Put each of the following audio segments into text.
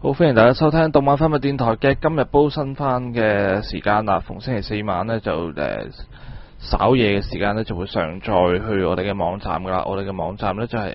好，歡迎大家收聽動漫分物電台嘅今日煲新番嘅時間啦。逢星期四晚呢，就稍夜嘅時間呢，就會上載去我哋嘅網站噶啦。我哋嘅網站呢，就係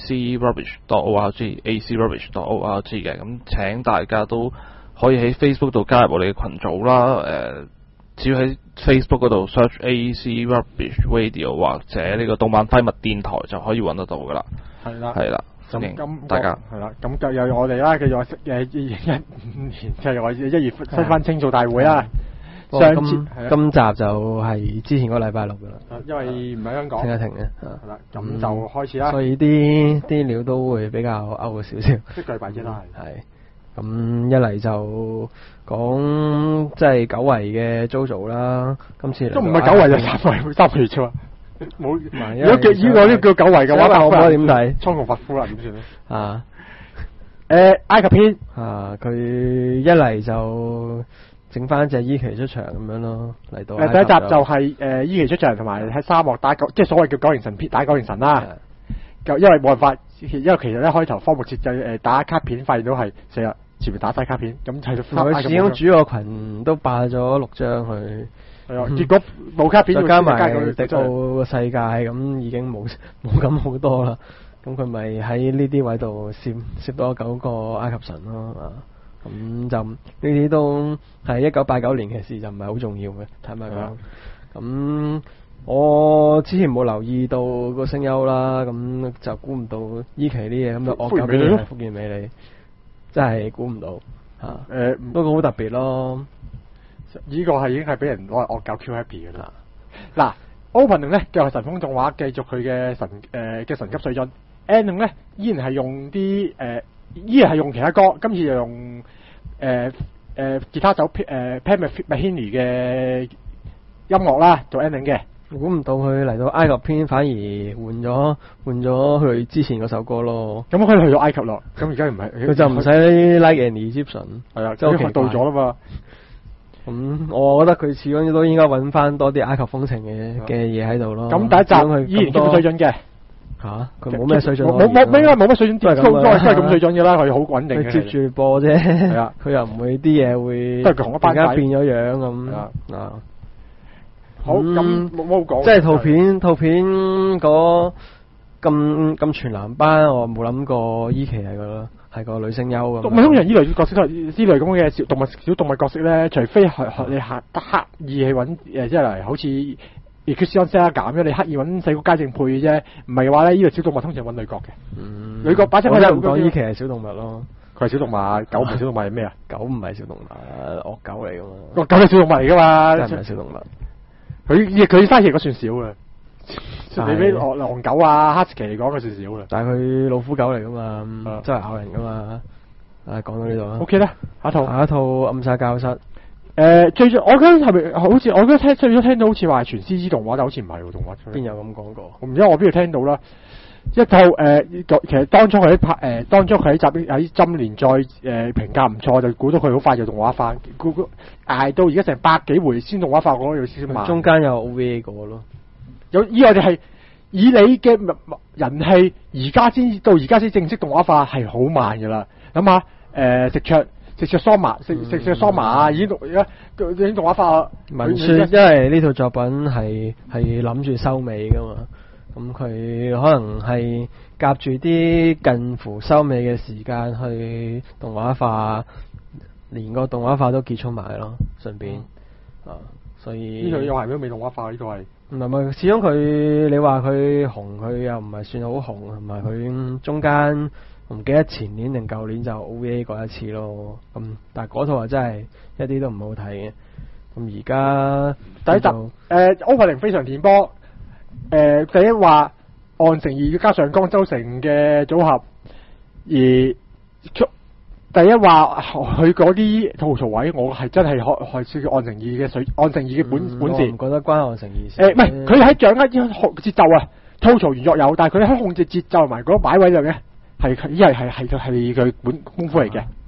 acrubbish.org，acrubbish.org 嘅。咁請大家都可以喺 Facebook 度加入我哋嘅群組啦。只要喺 Facebook 嗰度 search acrubbish radio 或者呢個動漫廢物電台就可以揾得到噶啦。 係啦， 係啦。歡迎大家。 係啦，咁就有我哋啦，繼續2015年就係我1月新番清掃大會啦。上次今集就係之前個禮拜六噶啦， 因為唔喺香港， 停一停嘅。 係啦，咁就開始啦。 所以啲料都會比較 out 少少。 即係弊啫啦。 係。咁一嚟就講即係久違嘅 JoJo 啦，今次都唔係久違就3個月啫嘛。冇，如果叫呢個叫久違嘅話， 我唔知點睇。 倉皇伐夫啦，點算咧？ 啊， 埃及篇啊，佢一嚟就整翻隻伊奇出場咁樣咯，嚟到。 第一集就係伊奇出場，同埋喺沙漠打即係所謂叫九形神片，打九形神啦。因為冇辦法，因為其實一開頭科目設計打卡片，發現到係成日前面打晒卡片，咁係佢始終主個群都霸咗6張佢。 係啊，結果冇卡片， 再加埋迪奧個世界咁已經冇咁好多啦。咁佢咪喺呢啲位度攝多9個埃及神咯啊！咁就呢啲都係1989年嘅事，就唔係好重要嘅，坦白講。咁我之前冇留意到個聲優啦，咁就估唔到伊奇啲嘢咁就惡搞俾你，福建美里真係估唔到嚇。不過好特別咯。 呢個係已經係俾人攞嚟惡搞 Q Happy 嘅啦。嗱 ，Opening 咧繼續係神風動畫，繼續佢嘅神級水準。Ending 咧依然係用啲依然係用其他歌，今次就用吉他手Pat Metheny 嘅音樂啦做 Ending 嘅。 估唔到佢嚟到埃及篇反而換咗佢之前嗰首歌咯。 咁佢去咗埃及咯，咁而家唔係佢就唔使 Like an Egyptian。係啊， 就到咗啦嘛。 我覺得佢始終都應該揾翻多啲埃及風情嘅嘢喺度咯。 咁第一集依然咁水準嘅嚇，佢冇咩水準， 應該冇乜水準，都係咁水準嘅啦。佢好穩定嘅。 佢接住播啫，係啊，佢又唔會啲嘢會突然間變咗樣咁啊。 好咁冇講， 即係套片嗰咁全男班，我冇諗過伊奇係個女聲優咁。 通常呢類角色都係呢類咁嘅小動物角色咧，除非係你刻意去揾即係嚟好似 Equation Set 咁樣，你刻意揾細個家政配嘅啫。唔係嘅話咧，呢類小動物通常揾女角嘅。女角把聲我就唔講伊奇係小動物咯。 佢係小動物，狗唔係小動物係咩啊？ 狗唔係小動物，惡狗嚟噶嘛。 惡狗係小動物嚟噶嘛？ 真係唔係小動物。 佢生嘢嗰算少嘅。你俾狼狗啊、哈士奇嚟講，佢算少啦。 但係佢老虎狗嚟噶嘛，真係咬人噶嘛。講到呢度啦。 OK 啦，下一套暗殺教室。 最我覺得係咪好似我覺得最初聽到好似話係全 CG 動畫，但好似唔係動畫。 邊有咁講過？ 我唔知我邊度聽到啦。一套其實當初佢喺針連載評價唔錯，就估到佢好快就動畫化。捱到而家成100幾回先動畫化，我覺得有少少慢。 中間有 OVA 過咯。 我哋係以你嘅人氣，而家先正式動畫化係好慢噶啦。諗下食卓桑麻啊，已經動畫化。 文書因為呢套作品係諗住收尾噶嘛，咁佢可能係夾住啲近乎收尾嘅時間去動畫化，連個動畫化都結束埋咯，順便所以呢套又係咩未動畫化？呢套係唔係，始終佢你話佢紅，佢又唔係算好紅，同埋佢中間唔記得前年定舊年就 OVA 過一次咯。咁但係嗰套真係一啲都唔好睇嘅。咁而家第一集Opening 非常電波。第一話岸誠二加上江州城嘅組合，而第一話佢嗰啲吐槽位，我係真係學叫岸誠二嘅本事。 我唔覺得關岸誠二事。 唔係佢喺掌握節奏啊，吐槽原作有，但係佢喺控制節奏同埋嗰個擺位度嘅係佢本功夫嚟嘅。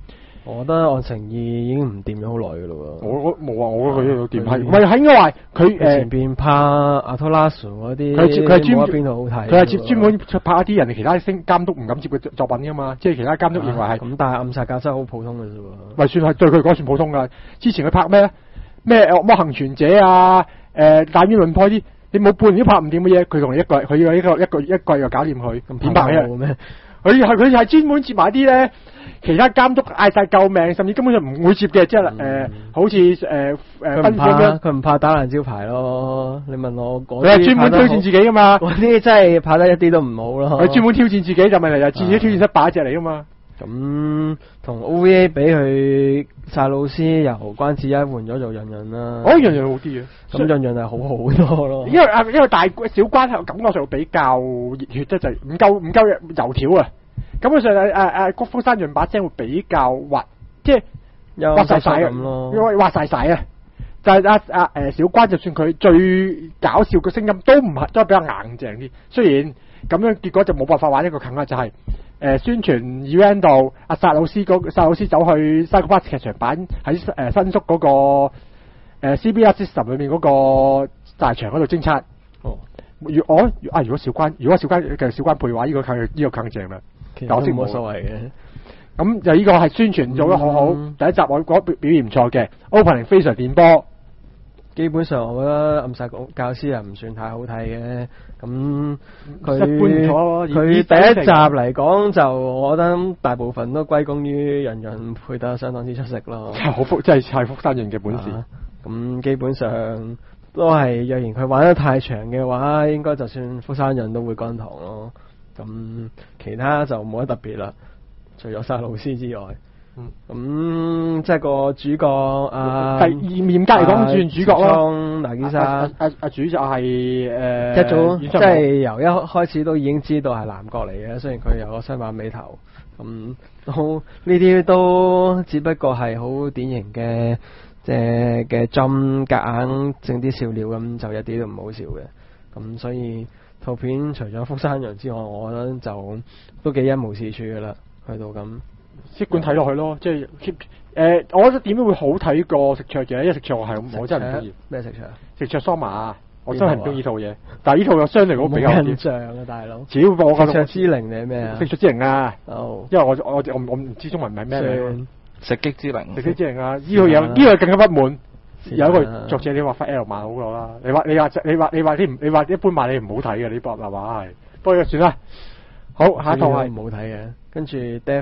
我覺得按誠意已經唔掂咗好耐㗎咯喎。 我冇啊，我覺得佢掂係，唔係應該話佢前邊拍阿托拉斯嗰啲， 佢係專冇一邊度好睇。 佢係專門拍一啲人哋其他監督唔敢接嘅作品㗎嘛，即係其他監督認為係。 咁但係暗殺教室好普通嘅啫喎。 咪算係對佢講算普通㗎。之前佢拍咩咧？咩惡魔幸存者啊，大冤論破啲，你冇半年都拍唔掂嘅嘢，佢同你一季，佢要一季就搞掂佢，點拍嘅？ 咩？ 佢係專門接埋啲咧，其他監督嗌晒救命，甚至根本就唔會接嘅，即係好似佢唔怕打爛招牌咯。你問我嗰啲， 佢係專門挑戰自己㗎嘛？ 嗰啲真係拍得一啲都唔好咯。 佢專門挑戰自己就問題就自己挑戰失敗一隻嚟㗎嘛。 咁同 OVA 比佢薩魯斯由關智一換咗做潤潤啦。 哦，潤潤好啲嘅。 咁潤潤係好好多咯。因為小關係感覺上比較熱血得滯，唔夠油條啊。咁佢上谷福山潤把聲會比較滑，即係滑晒咁咯。因為滑晒啊！但係小關就算佢最搞笑嘅聲音都係比較硬淨啲。雖然咁樣結果就冇辦法玩一個梗啦，就係、宣傳 event 度阿薩老師走去 Psycho Pass 劇場版喺新宿嗰個CBR System 裏面嗰個大場嗰度偵測。哦，如果小關嘅小關配話，呢個更正啦。 其實都冇所謂嘅。 咁就呢個係宣傳做得好好。第一集我覺得表現唔錯嘅 ，opening 非常電波。 基本上我覺得暗殺教師又唔算太好睇嘅，咁佢第一集嚟講就我覺得大部分都歸功於潤潤配得相當之出色咯。真係福山潤嘅本事。咁基本上都係，若然佢玩得太長嘅話，應該就算福山潤都會乾塘咯。咁其他就冇乜特別啦，除咗沙老師之外。咁即係個主角嚴格嚟講算主角咯。拿基沙主就係一早即係由一開始都已經知道係男角嚟嘅，雖然佢有個雙馬尾頭，咁呢啲都只不過係好典型嘅嘅針夾硬整啲笑料，咁就一啲都唔好笑嘅。咁所以套片除咗福山潤之外，我覺得就都幾一無是處噶啦，去到咁。 即管睇落去咯，即係我覺得點都會好睇過食卓嘅，因為食卓我真係唔中意。咩食卓？食卓桑麻，我真係唔中意呢套嘢。但係呢套又相對嚟講比較好。印象啊，大佬。只不過我食卓之靈定係咩啊？食卓之靈啊！因為我唔知中文係咩嚟。 食擊之靈。 食擊之靈啊！呢套嘢呢個更加不滿。有一個作者你話發 L 漫好過啦，你話一般漫你唔好睇嘅呢部漫畫係，不過算啦。好，下一套係唔好睇嘅，跟住 Death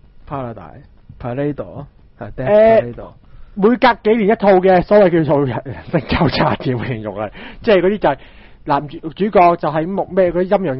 Parade 係 Death Parade。 每隔幾年一套嘅所謂叫做人生交叉點形容係，即係嗰啲就係男主角就係咩嗰啲陰陽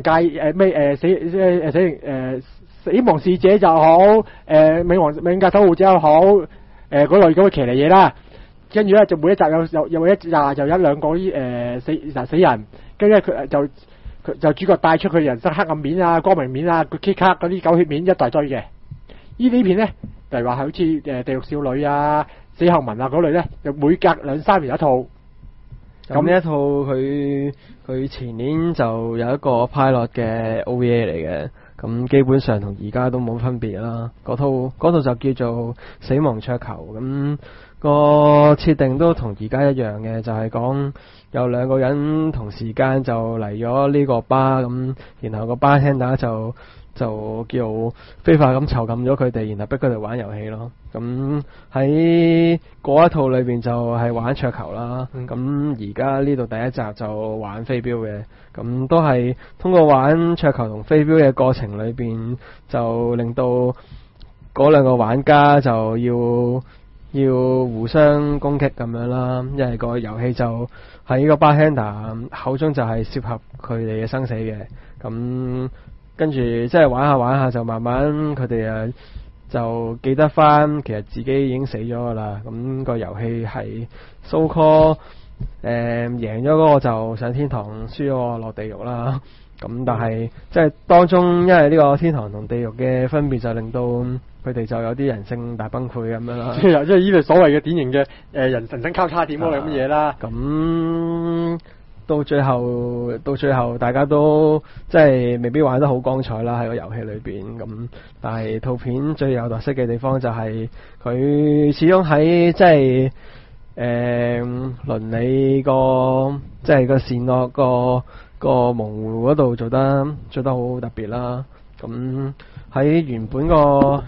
界死亡使者就好，冥界守護者又好，嗰類咁嘅騎呢嘢啦。跟住咧就每一集有一集就一兩個啲死人，跟住佢就主角帶出佢人生黑暗面啊、光明面啊、佢 kick 嗰啲狗血面一大堆嘅。呢片咧，例如話係好似地獄少女啊、死後文啊嗰類咧，就每隔2-3年一套。 咁呢一套佢前年就有一個 pilot 嘅 OVA 嚟嘅，咁基本上同而家都冇分別啦。嗰套就叫做死亡桌球，咁個設定都同而家一樣嘅，就係講有兩個人同時間就嚟咗呢個吧，咁然後個 bartender就叫非法咁囚禁咗佢哋，然後逼佢哋玩遊戲咯。咁喺嗰一套裏邊就係玩桌球啦。咁而家呢度第一集就玩飛鏢嘅，咁都係通過玩桌球同飛鏢嘅過程裏邊，就令到嗰兩個玩家就要互相攻擊咁樣啦。因為個遊戲就喺個 bartender 口中就係涉及佢哋嘅生死嘅，咁。跟住即係玩下就慢慢佢哋就記得翻，其實自己已經死咗噶啦。咁個遊戲係 so call 贏咗嗰個就上天堂，輸咗個落地獄啦。咁但係即係當中，因為呢個天堂同地獄嘅分別，就令到佢哋就有啲人性大崩潰咁樣啦。 即係呢類所謂嘅典型嘅人生交叉點嗰類咁嘅嘢啦。 咁到最後大家都即係未必玩得好光彩啦喺個遊戲裏邊咁，但係套片最有特色嘅地方就係佢始終喺即係倫理個即係個善惡個模糊嗰度做得好特別啦。咁喺原本個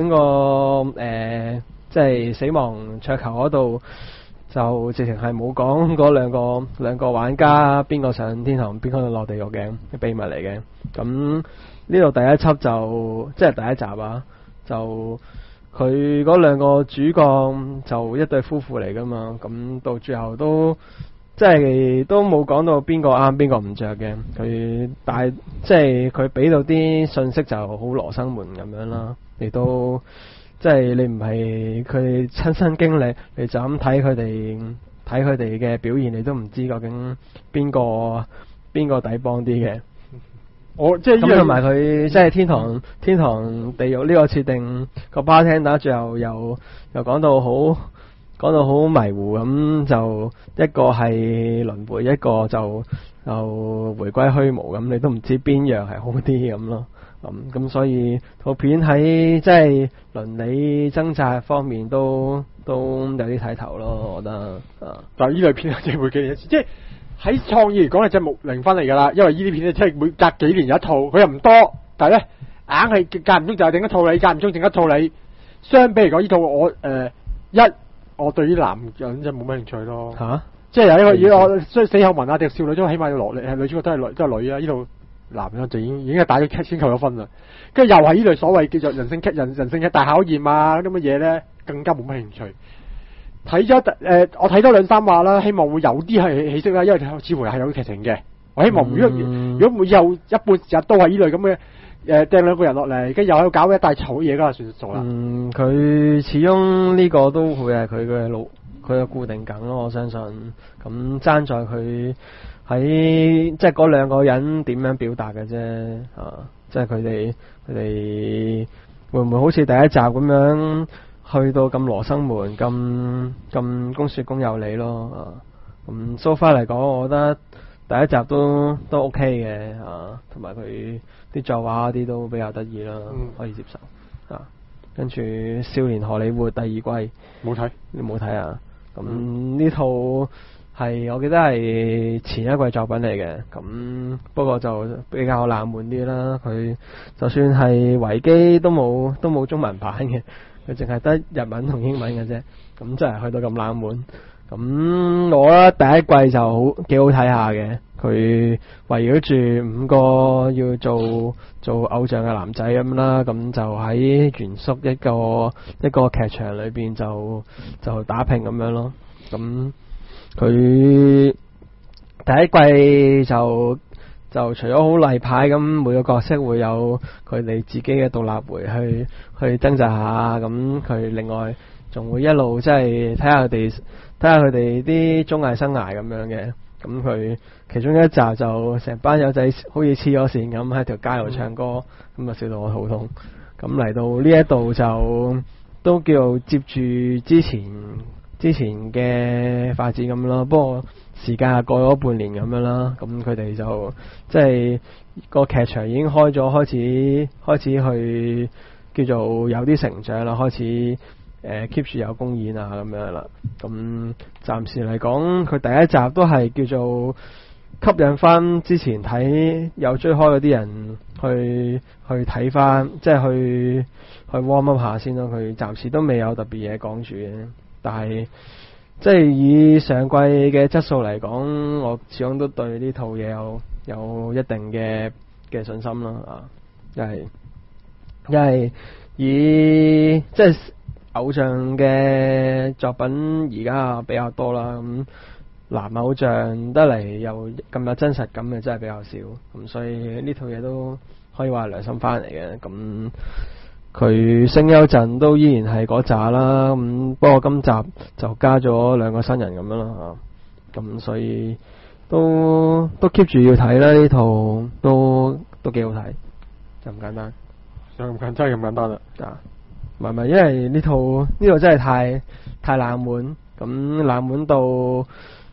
即係死亡桌球嗰度就直情係冇講嗰兩個玩家邊個上天堂邊個落地獄嘅秘密嚟嘅。咁呢度第一輯就即係第一集啊，就佢嗰兩個主角就一對夫婦嚟噶嘛，咁到最後都即係都冇講到邊個啱邊個唔着嘅，佢但係即係佢俾到啲信息就好羅生門咁樣啦，亦都即係你唔係佢哋親身經歷，你就咁睇佢哋嘅表現，你都唔知究竟邊個抵幫啲嘅。 我即係咁同埋佢即係天堂地獄呢個設定個 bartender 最後又講到好迷糊咁，就一個係輪迴，一個就回歸虛無咁，你都唔知邊樣係好啲咁咯。咁所以套片喺即係倫理掙扎方面都有啲睇頭咯，我覺得。 但係呢類片即係每幾年一次，即係喺創意嚟講係隻木零分嚟㗎啦。因為呢啲片咧即係每隔幾年有一套，佢又唔多，但係咧硬係間唔中就係整一套你，間唔中整一套你。相比嚟講，呢套我對於男人真係冇乜興趣咯。 嚇！ 即係有一個我死口文啊，定少女都起碼要落力，係女主角都係女啊。呢度男人就已經係打咗先扣咗分啦。跟住又係呢類所謂叫做人性嘅大考驗啊，咁嘅嘢咧，更加冇乜興趣。睇咗我睇多兩三話啦，希望會有啲係起色啦，因為似乎係有劇情嘅。我希望如果以後一半時日都係呢類咁嘅掟兩個人落嚟，跟住又喺度搞一大籌嘢㗎，算數啦。 佢始終呢個都會係佢嘅固定梗咯，我相信。咁爭在佢喺即係嗰兩個人點樣表達嘅啫，即係佢哋會唔會好似第一集咁樣去到咁羅生門咁公說公有理咯。咁 so far 嚟講，我覺得第一集都 OK 嘅，同埋佢啲作畫嗰啲都比較得意啦，可以接受。跟住《少年荷里活》第二季冇睇， 你冇睇啊？咁呢套係我記得係前一季作品嚟嘅，咁不過就比較冷門啲啦。佢就算係維基都冇中文版嘅，佢淨係得日文同英文嘅啫。咁真係去到咁冷門。咁我覺得第一季就幾好睇下嘅，佢圍繞住5個要做偶像嘅男仔咁啦，咁就喺原宿一個劇場裏邊就打拼咁樣咯。咁佢第一季就除咗好例牌咁，每個角色會有佢哋自己嘅獨立回去掙扎下，咁佢另外仲會一路即係睇下佢哋啲綜藝生涯咁樣嘅。咁佢其中一集就成班友仔好似黐咗線咁喺條街度唱歌，咁啊笑到我肚痛。咁嚟到呢一度就都叫接住之前嘅發展咁咯，不過時間係過咗半年咁樣啦。咁佢哋就即係個劇場已經開咗，開始去叫做有啲成長啦，開始keep 住有公演啊咁樣啦。咁暫時嚟講，佢第一集都係叫做吸引翻之前有追開嗰啲人去睇翻，即係去 warm up 下先咯。佢暫時都未有特別嘢講住嘅，但係即係以上季嘅質素嚟講，我始終都對呢套嘢有一定嘅信心啦。因為以即係偶像嘅作品而家比較多啦，咁男偶像得嚟又咁有真實感嘅真係比較少，咁所以呢套嘢都可以話良心翻嚟嘅。咁佢聲優陣都依然係嗰扎啦，咁不過今集就加咗2個新人咁樣啦，咁所以都 keep 住要睇啦。呢套都幾好睇，就咁簡單， 真係咁簡單啦。 唔係，因為呢套真係太冷門，咁冷門到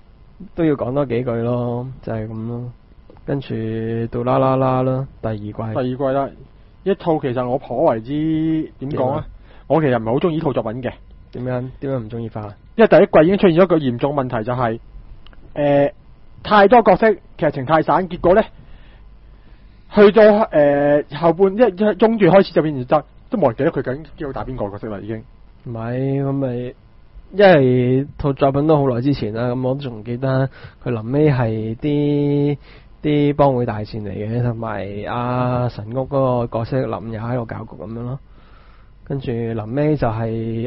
都要講多幾句咯，就係咁咯。跟住到啦啦啦啦，第二季。 第二季啦，一套其實我頗為之點講啊？我其實唔係好中意呢套作品嘅。 點樣唔中意法？ 因為第一季已經出現咗一個嚴重問題，就係、太多角色，劇情太散，結果咧去到後半一中段開始就變成都冇人記得佢究竟要打邊個角色啦，已經。 唔係咁咪，因為套作品都好耐之前啦，咁我都仲記得佢臨尾係啲幫會大戰嚟嘅，同埋阿神屋嗰個角色林也喺度搞局咁樣咯。跟住臨尾就係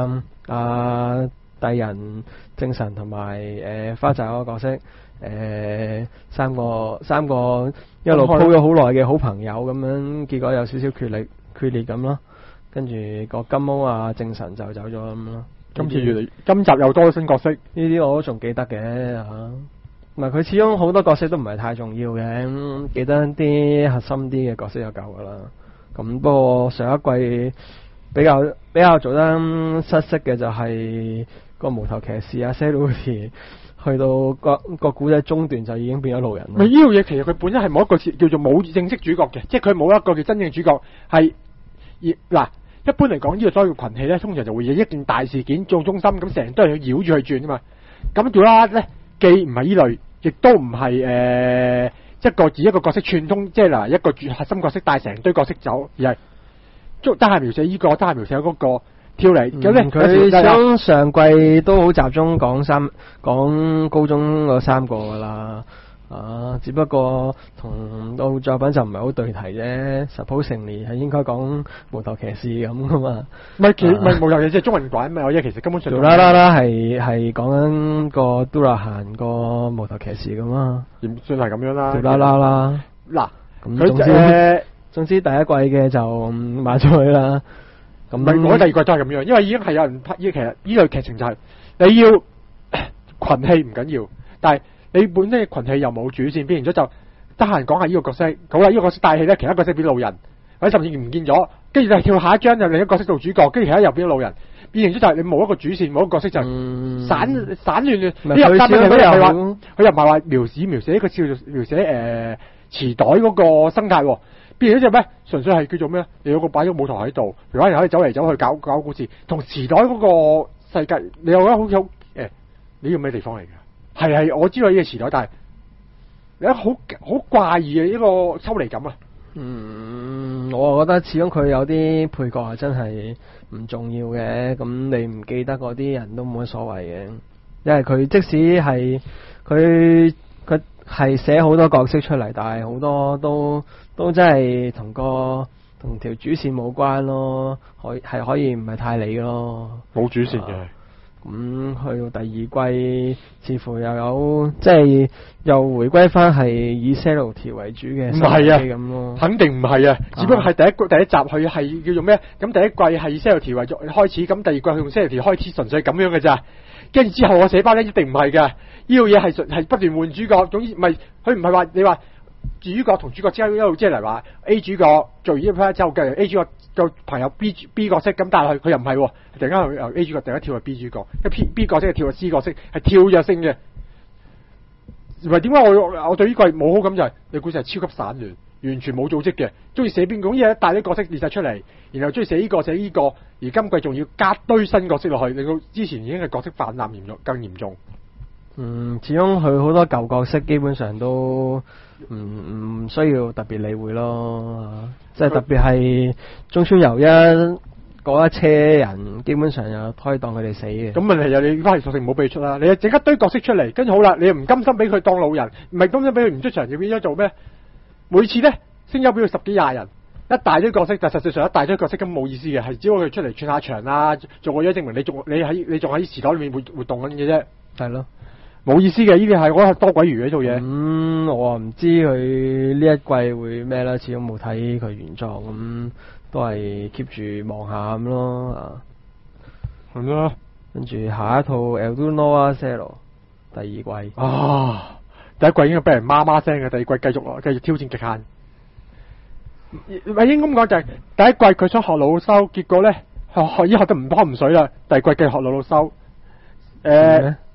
帝人、正神同埋花澤嗰個角色，三個一路鋪咗好耐嘅好朋友咁樣，結果有少少決裂咁咯。跟住個金毛正神就走咗咁咯。今集又多咗新角色， 呢啲我都仲記得嘅嚇。唔係佢始終好多角色都唔係太重要嘅，記得啲核心啲嘅角色就夠噶啦。咁不過上一季比較做得失色嘅就係個無頭騎士Ceruti，去到個古仔中段就已經變咗路人。 咪呢套嘢其實佢本身係冇一個叫做冇正式主角嘅，即係佢冇一個叫真正主角係嗱。一般嚟講，呢個所謂群戲咧，通常就會以一件大事件做中心，咁成日都係要繞住去轉啊嘛。咁做啦咧，既唔係呢類，亦都唔係以一個角色串通，即係嗱一個核心角色帶成堆角色走，而係得閒描寫呢個，得閒描寫嗰個跳嚟。咁咧佢上季都好集中講高中嗰三個噶啦。只不過同到作品就唔係好對題啫。Suppose 成年係應該講無頭騎士咁噶嘛？ 唔係無頭騎士係中文版咩？我其實根本上啦啦啦係講緊個都拉閒個無頭騎士咁嘛， 唔算係咁樣啦。 啦啦啦嗱， 咁總之第一季嘅就買咗佢啦。咁我第二季都係咁樣，因為已經係有人拍。其實呢類劇情就係你要群戲唔緊要，但係你本身嘅群戲又冇主線，變成咗就得閒講下呢個角色，好啦，呢個角色帶戲咧，其他角色變路人，或者甚至唔見咗，跟住就跳下一張就另一個角色做主角，跟住其他又變咗路人，變成咗就係你冇一個主線，冇一個角色就散亂亂。佢又唔係話描寫一個描寫池袋嗰個生態，變成咗就咩？純粹係叫做咩？你有個擺咗舞台喺度，其他人可以走嚟走去搞故事，同池袋嗰個世界，你又覺得好似呢個咩地方嚟㗎？係我知道呢個時代，但係你好怪異嘅一個抽離感啊！ 我覺得始終佢有啲配角係真係唔重要嘅，咁你唔記得嗰啲人都冇乜所謂嘅，因為佢即使係佢係寫好多角色出嚟，但係好多都真係同條主線冇關咯，可以唔係太理咯， 冇主線嘅。 咁去到第二季，似乎又有即係又回歸翻係以 Ceruti 為主嘅， 唔係啊咁咯，肯定唔係啊，只不過係第一集佢係叫做咩？咁第一季係以 Ceruti 為開始，咁第二季佢用 Ceruti 開始，純粹係咁樣嘅咋。跟住之後我寫翻咧，一定唔係嘅，呢個嘢係不斷換主角，總之唔係佢唔係話你話主角同主角之間一路即係嚟話 A 主角做完呢 part 之後嘅 A 主角個朋友 B 角色，咁但係佢又唔係，突然間由 A 主角突然間跳去 B 主角，一 B 角色係跳去 C 角色，係跳躍性嘅。唔係點解我對呢個冇好感就係你故事係超級散亂，完全冇組織嘅，中意寫邊個嘢帶啲角色列晒出嚟，然後中意寫呢個寫呢個，而今季仲要加堆新角色落去，令到之前已經係角色泛濫更嚴重。 始終佢好多舊角色基本上都唔需要特別理會咯，即係特別係中村悠一嗰一車人，基本上又可以當佢哋死嘅。咁問題就你翻嚟索性唔好俾佢出啦，你整一堆角色出嚟，跟住好啦，你又唔甘心俾佢當老人，唔係甘心俾佢唔出場，要變咗做咩？每次咧聲優俾佢10幾20人，一大堆角色，但實際上一大堆角色根本冇意思嘅，係只不過佢出嚟串下場啦，做個嘢證明你仲喺時代裏面活動緊嘅啫。 係咯。 冇意思嘅，呢啲係我覺得多鬼餘呢套嘢。 我唔知佢呢一季會咩啦，始終冇睇佢原作，咁都係 keep 住望下咁咯。 係咯。 跟住下一套 Eldonoa Zero 第二季。 第一季應該俾人媽媽聲嘅，第二季繼續挑戰極限。咪應該咁講就係第一季佢想學老修，結果咧學得唔湯唔水啦。第二季繼續學老修。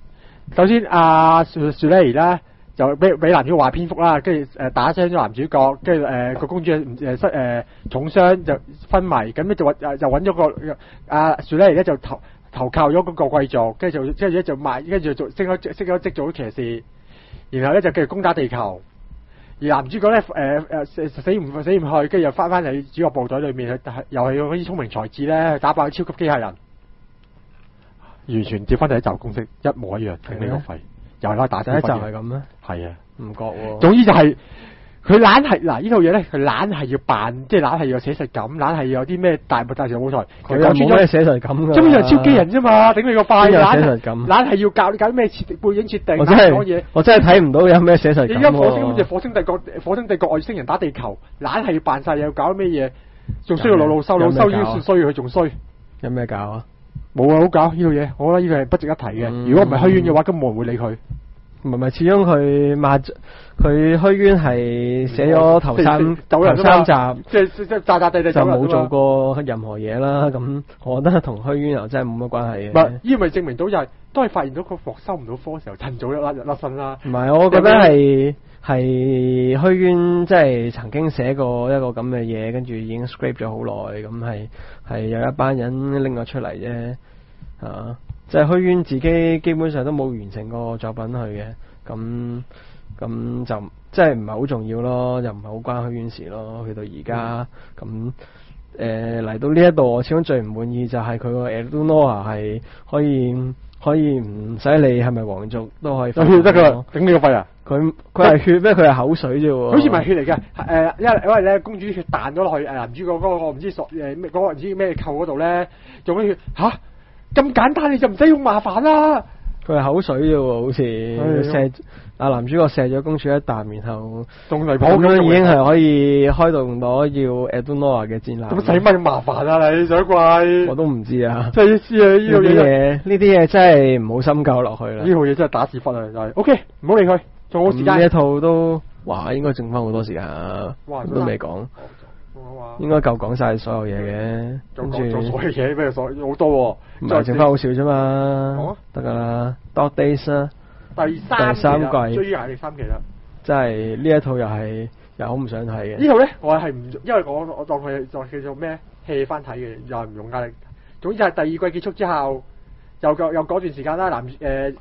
首先阿樹莉啦，就俾男主角話蝙蝠啦，跟住打傷咗男主角，跟住個公主重傷就昏迷，咁咧就揾咗個阿樹莉咧就投靠咗嗰個貴族，跟住就賣，跟住就升咗職做咗騎士，然後咧就繼續攻打地球。而男主角咧死唔去，跟住又翻嚟主角部隊裏面，又係用嗰啲聰明才智咧去打爆超級機械人，完全接翻第一集公式一模一樣，頂你個肺，又係攞打第一集係咁咩？ 係啊， 唔覺喎。 總之就係佢懶係嗱呢套嘢咧，佢懶係要扮，即係懶係要寫實感，懶係要有啲咩大時舞台， 佢又冇咩寫實感㗎。 根本就係超機人啫嘛，頂你個肺， 懶寫實感， 懶係要搞啲咩背景設定， 講嘢。我真係睇唔到有咩寫實感。 而家火星帝國外星人打地球，懶係要扮晒嘢，搞咩嘢，仲需要老收已經算衰，佢仲衰。有咩搞啊？冇啊，好搞呢套嘢，我覺得呢個係不值一提嘅。如果唔係虛淵嘅話，根本冇人會理佢。 唔係，始終佢虛淵係寫咗頭三集， 即係炸地就冇做過任何嘢啦。咁我覺得同虛淵又真係冇乜關係嘅。 唔係，呢咪證明到就係都係發現到個貨收唔到貨嘅時候，趁早甩身啦。 唔係，我覺得係虛淵即係曾經寫過一個咁嘅嘢，跟住已經 scrape 咗好耐，咁係有一班人拎咗出嚟啫。啊！即係虛淵自己基本上都冇完成個作品去嘅，咁就即係唔係好重要咯，又唔係好關虛淵事咯。去到而家咁嚟到呢一度，我始終最唔滿意就係佢個 Eldunora 係可以唔使理係咪皇族都可以。有血得噶， 頂你個肺啊！ 佢係血咩？佢係口水啫喎。 好似唔係血嚟嘅，因為咧公主血彈咗落去男主角嗰個唔知咩嗰個唔知咩扣嗰度咧，用啲血嚇。咁簡單你就唔使用麻煩啦。佢係口水啫喎，好似射男主角射咗公主一啖，然後仲嚟跑咁已經係可以開動到要 Eldunora 嘅戰艦。咁使乜咁麻煩啊你水怪？我都唔知啊。真係知啊呢啲嘢真係唔好深究落去啦。呢套嘢真係打屎忽啊！就係 OK， 唔好理佢，仲好時間。呢一套都應該剩翻好多時間啊，都未講。應該夠講晒所有嘢嘅，跟住所有嘢咩好多，唔係剩翻好少啫嘛，得噶啦。Dog Days 啊，第三季追第三期啦，真係呢一套又好唔想睇嘅。呢套咧我係唔，因為我當佢就叫做咩戲翻睇嘅，又係唔用壓力。總之係第二季結束之後，又嗰段時間啦，男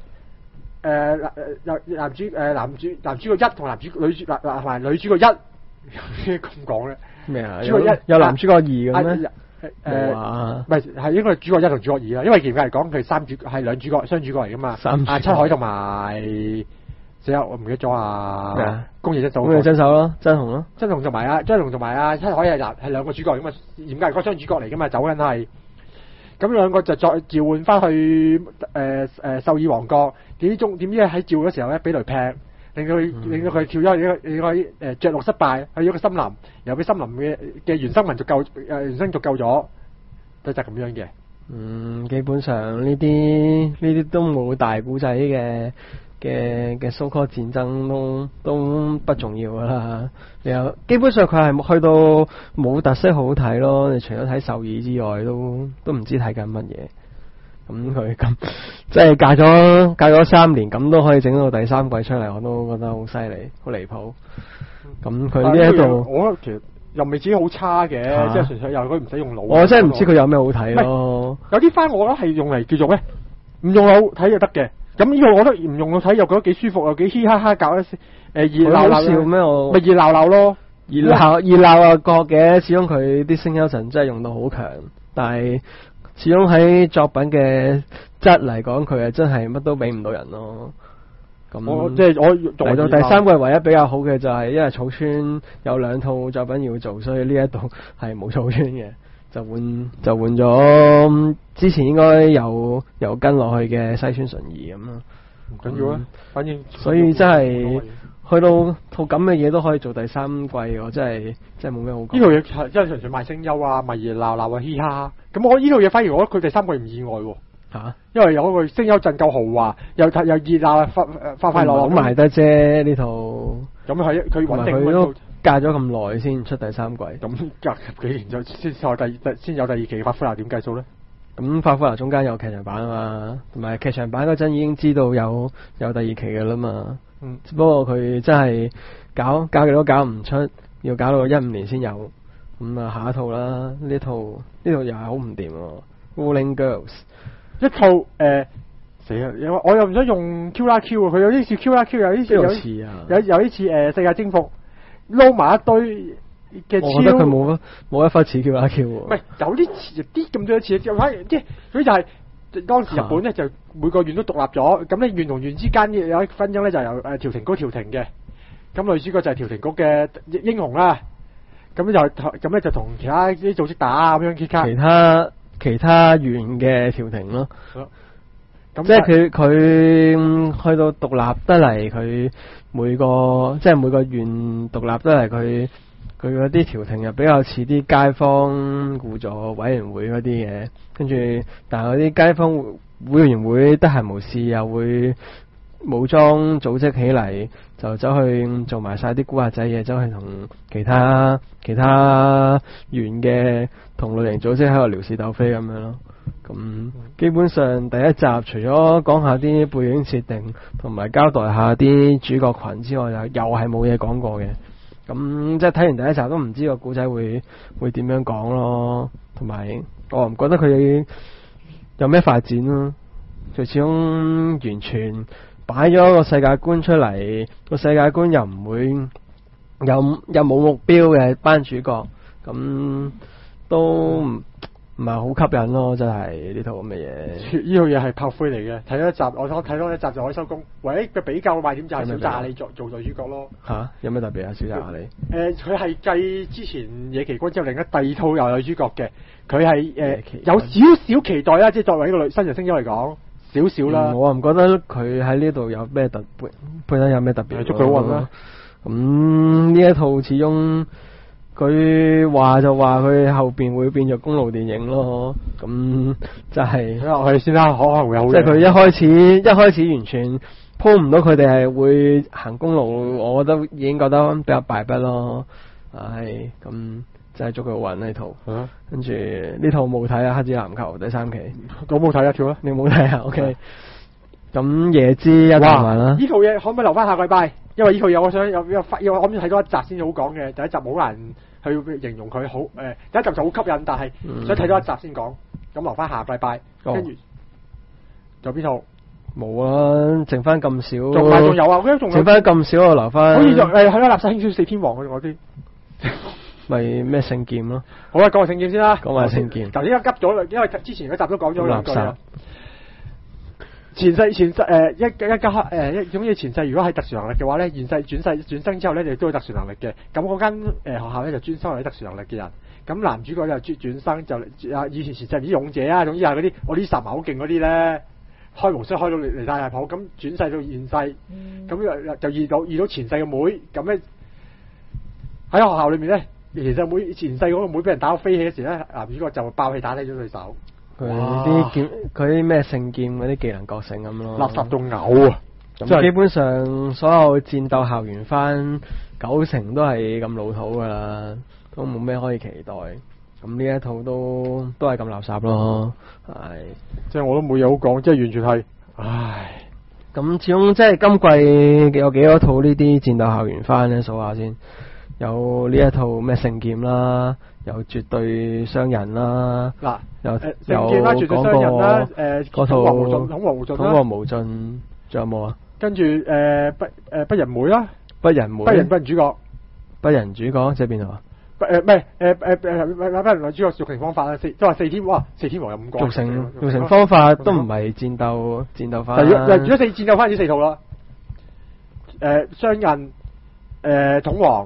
主角一同女主角一。咁講咧咩啊？有男主角二嘅咩？唔係應該係主角一同主角二啦。因為嚴格嚟講，佢係兩主角雙主角嚟噶嘛。七海同埋我唔記得咗啊。宮野真守咯，真雄咯，真雄同埋七海係兩個主角咁嘛。嚴格嚟講雙主角嚟噶嘛，走緊係。咁兩個就再召喚翻去獸耳王國。點知喺召嗰時候咧，俾雷劈。令到佢跳咗去着陸失敗，去咗個森林，又俾森林嘅原生民族原生族救咗，就咁樣嘅。基本上呢啲都冇大古仔嘅 so-called 戰爭都不重要噶啦。又基本上佢係去到冇特色好睇咯。你除咗睇獸耳之外，都唔知睇緊乜嘢。咁佢咁即係隔咗3年，咁都可以整到第三季出嚟，我都覺得好犀利，好離譜。咁佢呢一度，我覺得其實又未至於好差嘅，即係純粹又佢唔使用腦。我真係唔知佢有咩好睇咯。有啲番我覺得係用嚟叫做咩，唔用腦睇就得嘅。咁呢個我覺得唔用腦睇又覺得幾舒服，又幾嘻哈哈搞得熱鬧鬧笑咩？我咪熱鬧鬧咯，熱鬧啊覺嘅。始終佢啲聲優陣真係用到好強，但係。始終喺作品嘅質嚟講，佢係真係乜都俾唔到人咯。咁即係我做第三季唯一比較好嘅就係，因為草村有2套作品要做，所以呢一度係冇草村嘅，就換咗之前應該有跟落去嘅西村純二咁咯。唔緊要啊，反正所以真係去到套咁嘅嘢都可以做第三季，我真係冇咩好講。呢套嘢真係純粹賣聲優啊，咪熱鬧鬧啊，嘻哈。咁我呢套嘢反而我覺得佢第三季唔意外喎。因為有嗰個聲優陣夠豪華，又熱鬧，快樂樂。咁賣得啫呢套。咁係佢穩定。佢都隔咗咁耐先出第三季。咁隔幾年先有第二期發揮，點計數咧？ 咁法夫拿中間有劇場版啊嘛，同埋劇場版嗰陣已經知道有第二期嘅啦嘛。只不過佢真係搞極都搞唔出，要搞到15年先有。咁啊，下一套啦，呢套又係好唔掂喎。Rolling Girls 一套死啦！我又唔想用 Q 啦 Q 佢有啲似 Q 啦 Q， 有啲似有啲似世界征服撈埋一堆嘅超。 我覺得佢冇一忽似 Q 啦 Q 喎。唔係有啲似啲咁多似，反而即係佢就係、當時日本咧就每個縣都獨立咗，咁咧縣同縣之間有一紛爭咧，就由調停局調停嘅。咁女主角就係調停局嘅英雄啦。咁咧就同其他啲組織打咁樣 kick 卡。 其他縣嘅調停咯。 咁即係佢去到獨立得嚟，佢每個縣獨立得嚟，佢嗰啲調停又比較似啲街坊互助委員會嗰啲嘅，跟住但係嗰啲街坊委員會得閒無事又會武裝組織起嚟，就走去做埋晒啲古惑仔嘢，走去同其他縣嘅同類型組織喺度聊是鬥非咁樣咯。咁基本上第一集除咗講下啲背景設定同埋交代下啲主角群之外，又係冇嘢講過嘅。咁即係睇完第一集都唔知個故仔會點樣講咯。同埋我唔覺得佢有咩發展咯。佢始終完全擺咗個世界觀出嚟，個世界觀又唔會又冇目標嘅班主角，咁都唔係好吸引咯，真係呢套咁嘅嘢。 呢套嘢係炮灰嚟嘅，睇咗一集，我想睇多一集就可以收工。唯一嘅比較賣點就係小澤亞里做女主角咯。 嚇？有咩特別啊？小澤亞里？ 佢係繼之前野崎君之後另一第二套又女主角嘅，佢係有少少期待啦，即係作為一個新人聲優嚟講，少少啦。 我唔覺得佢喺呢度有咩配得有咩特別。 祝佢好運啦。 咁呢一套始終。佢話就話佢後邊會變做公路電影咯，咁就係睇落去先啦，可能會好。 即係佢一開始完全鋪唔到佢哋係會行公路，我覺得已經覺得比較敗筆咯。唉，咁真係祝佢好運呢套。跟住呢套冇睇啊，《黑子籃球》第3期。 我冇睇一條啊， 你冇睇啊 ？OK。咁夜之一談埋啦。 呢套嘢可唔可以留翻下個禮拜？因為呢套嘢我想我諗住睇多一集先好講嘅。第一集好難去形容佢好第一集就好吸引，但係想睇多一集先講。咁留翻下個禮拜，跟住仲有邊套？ 冇啊，剩翻咁少。 仲有啊，我覺得仲剩翻咁少，我留翻。 好似就係垃圾輕小四天王嗰啲。 咪咩聖劍咯？ 好啦，講埋聖劍先啦。 講埋聖劍。 頭先急咗啦，因為之前嗰集都講咗兩句啦。前世總之前世如果係特殊能力嘅話咧，現世轉生之後咧，亦都有特殊能力嘅。咁嗰間學校咧就專收有特殊能力嘅人。咁男主角就轉生就以前前世唔知勇者啊，總之係嗰啲我啲神好勁嗰啲咧，開無雙開到離晒大譜。咁轉世到現世，咁就遇到前世嘅妹。咁咧喺學校裏面咧，前世嗰個妹俾人打到飛起嘅時咧，男主角就爆氣打低咗對手。 佢啲咩聖劍嗰啲技能覺醒咁咯， 垃圾到嘔啊！ 咁基本上所有戰鬥校園番90%都係咁老土噶啦，都冇咩可以期待。咁呢一套都係咁垃圾咯，係。 即係我都冇嘢好講，即係完全係，唉。 咁始終即係今季有幾多套呢啲戰鬥校園番咧？數下先，有呢一套咩聖劍啦。有絕對商人啦，有聖劍啦，絕對商人啦， 嗰套統王無盡， 仲有冇啊？ 跟住不仁妹啦， 不仁主角， 不仁主角即係邊度啊？ 不仁女主角育成方法啦，都話四天王有5個， 育成方法都唔係戰鬥番啦。 如果戰鬥番已經4套啦，商人，統王。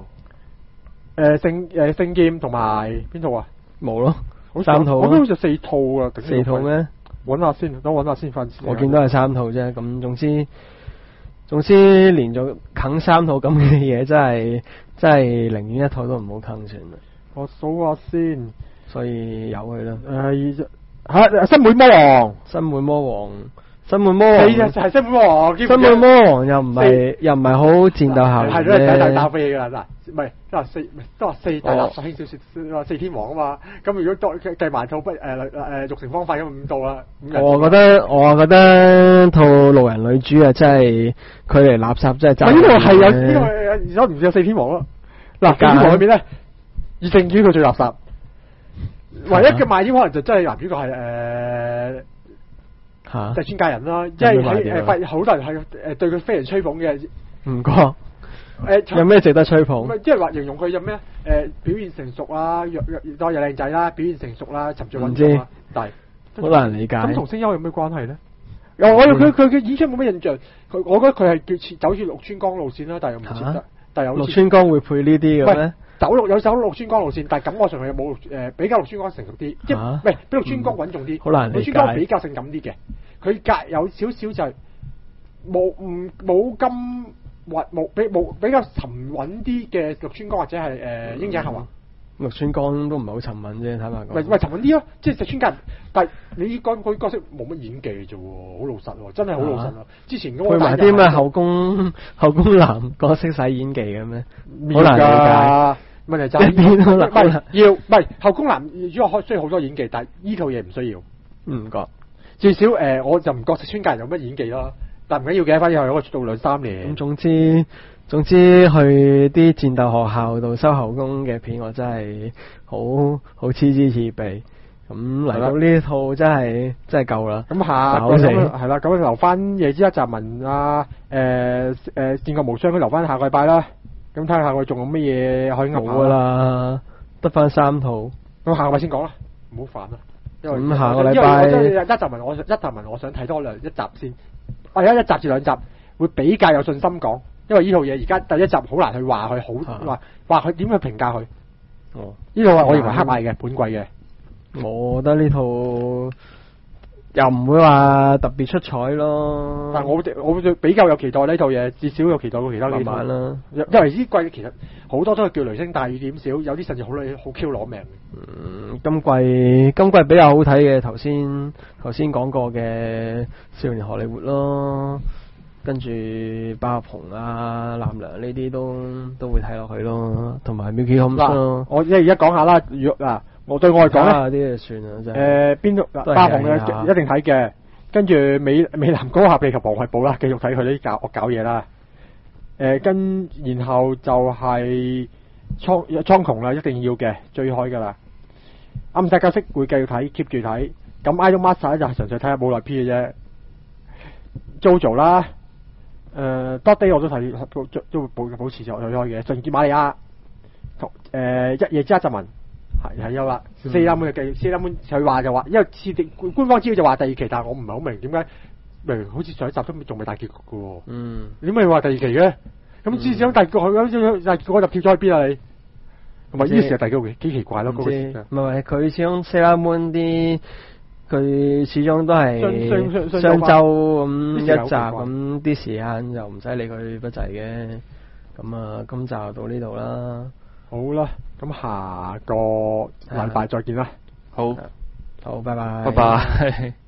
聖劍同埋邊套啊？冇咯，3套。我覺得好似4套啊，4套咩？揾下先，翻。 我見到係3套啫。咁總之連續啃3套咁嘅嘢，真係寧願一套都唔好啃算啦。 我數下先， 所以由佢啦。 新會魔王新滿魔王係新滿魔王， 新滿魔王又唔係好戰鬥效係都係打打飛㗎啦，嗱，唔係都話四大垃圾輕小說，話四天王啊嘛，咁如果計埋套玉成方塊咁5套啦。 我覺得套路人女主啊，真係距離垃圾真係爭。 呢度係有呢個，而家唔有四天王咯。嗱，四天王裏面咧，以正主佢最垃圾，唯一嘅賣點可能就真係男主角係就係專家人啦，即係喺好多人係對佢非常吹捧嘅。 唔覺有咩值得吹捧？ 即係話形容佢有咩表現成熟啊，又靚仔啦，表現成熟啦，沉着穩重啦，但係好難理解。 咁同聲優有咩關係咧？佢嘅演出冇乜印象，我覺得佢係走住陸川光路線啦，但係又唔似得，但係有陸川光會配呢啲嘅咩？ 有走陸川光路線，但係感覺上佢冇比較陸川光成熟啲，即係唔係比陸川光穩重啲？ 好難理解。 陸川光比較性感啲嘅，佢隔有少少就係冇咁比較沉穩啲嘅陸川光或者係櫻井孝宏。 陸川光都唔係好沉穩啫，坦白講。 咪沉穩啲咯，即係石川家，但係你講佢角色冇乜演技啫喎，好老實喎，真係好老實喎。之前嗰個配埋啲咩後宮男角色使演技嘅咩？好難理解。 問題就係唔係後宮男主角需要好多演技，但係呢套嘢唔需要。 唔覺。 至少我就唔覺石川家人有乜演技咯，但唔緊要嘅，反正係我做2-3年。 咁總之去啲戰鬥學校度收後宮嘅片，我真係好嗤之以鼻。咁嚟到呢套真係夠啦。咁係啦，咁留翻夜之一集文啊，戰國無雙佢留翻下個禮拜啦。咁睇下我仲有乜嘢可以噏下啦。 得翻3套。 咁下個禮拜先講啦，唔好煩啦。 咁下個禮拜一集文我想睇多一集先。我而家1集至2集會比較有信心講。因為呢套嘢而家第一集好難去話佢好，話佢點去評價佢。呢套我認為黑馬嘅本季嘅。 我覺得呢套又唔會話特別出彩咯。 但係我比較有期待呢套嘢，至少有期待過其他幾套啦。 因為呢季其實好多都係叫雷聲大雨點小，有啲甚至好 Q 攞命。 今季比較好睇嘅頭先講過嘅少年荷里活咯。跟住百合紅啊、南梁呢啲都會睇落去咯，同埋 Milky Homes 咯。 我而家講下啦，我對我嚟講咧， 啲就算啦，真係。 邊度百合紅嘅一定睇嘅，跟住美男高下地球王係寶啦，繼續睇佢啲搞嘢啦。然後就係蒼穹啦，一定要嘅，追開噶啦。暗殺教室會繼續睇 ，keep 住睇。咁 Idol Master 就係純粹睇下冇耐 P 嘅啫。JoJo 啦。多啲我都睇，都會保持住開嘅。進擊瑪利亞，一夜之一集文係休啦。四啱門嘅四啱門佢話就話，因為設定官方資料就話第2期，但係我唔係好明點解，明好似上一集都仲未大結局嘅喎。點解話第2期嘅？咁至少大結局佢大結局就跳咗去邊啊你？同埋呢時係第幾期？幾奇怪咯嗰個時間。 唔係佢始終四啱門啲。佢始終都係雙週咁一集，咁啲時間就唔使理佢不濟嘅。咁啊，今集就到呢度啦。 好啦，咁下個禮拜再見啦。 好， 拜拜。 拜拜。